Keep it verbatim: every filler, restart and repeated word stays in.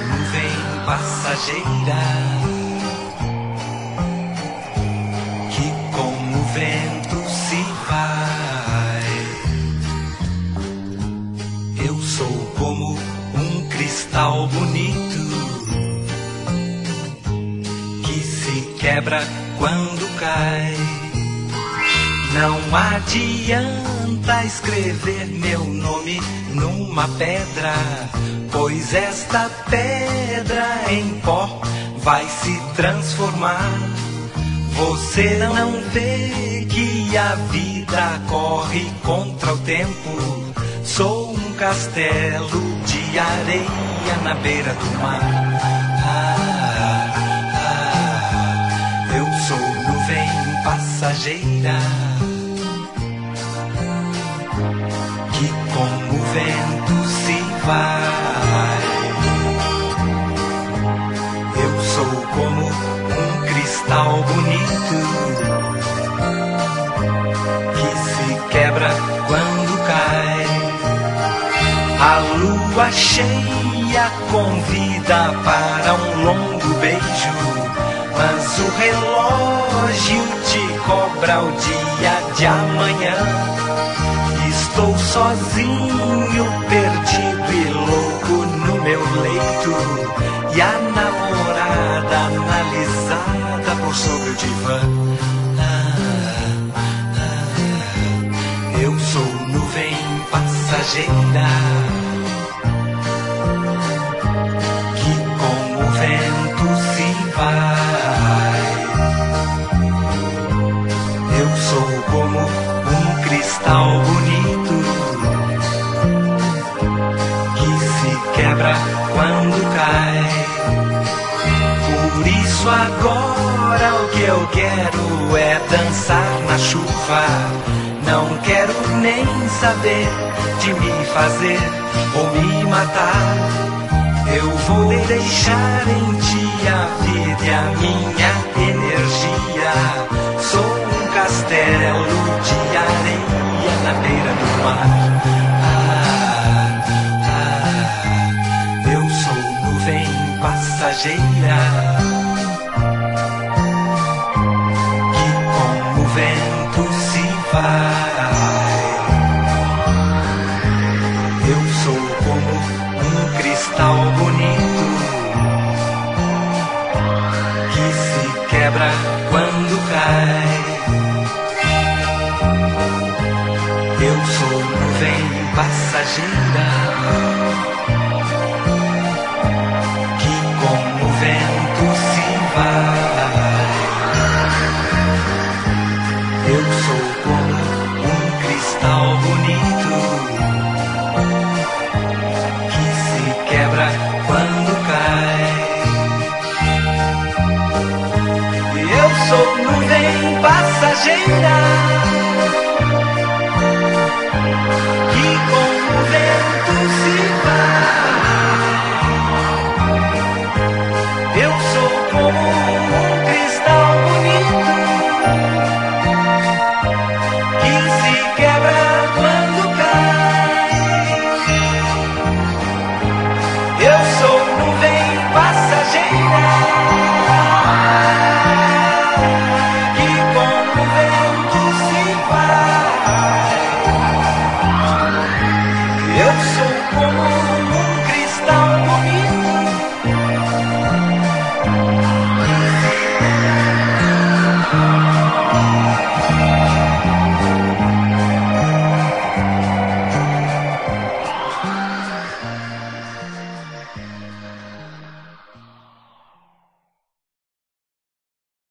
nuvem passageira que com o vento se vai. Eu sou como um cristal bonito que se quebra quando cai. Não adianta escrever meu nome numa pedra, pois esta pedra em pó vai se transformar. Você não vê que a vida corre contra o tempo? Sou um castelo de areia na beira do mar. Ah, ah, eu sou nuvem passageira que com o vento se vai. Eu sou como um cristal bonito que se quebra quando cai. A lua cheia convida para um longo beijo, mas o relógio te cobra o dia de amanhã. Estou sozinho, perdido e louco no meu leito, e a namorada analisada por sobre o divã. Ah, ah, eu sou nuvem passageira que com o vento se vai. Eu sou como um cristal bonito que se quebra quando cai. Por isso agora o que eu quero é dançar na chuva. Não quero nem saber de me fazer ou me matar. Eu vou deixar em ti a vida e a minha energia. Sou um castelo de areia na beira do mar. Ah, ah, eu sou nuvem passageira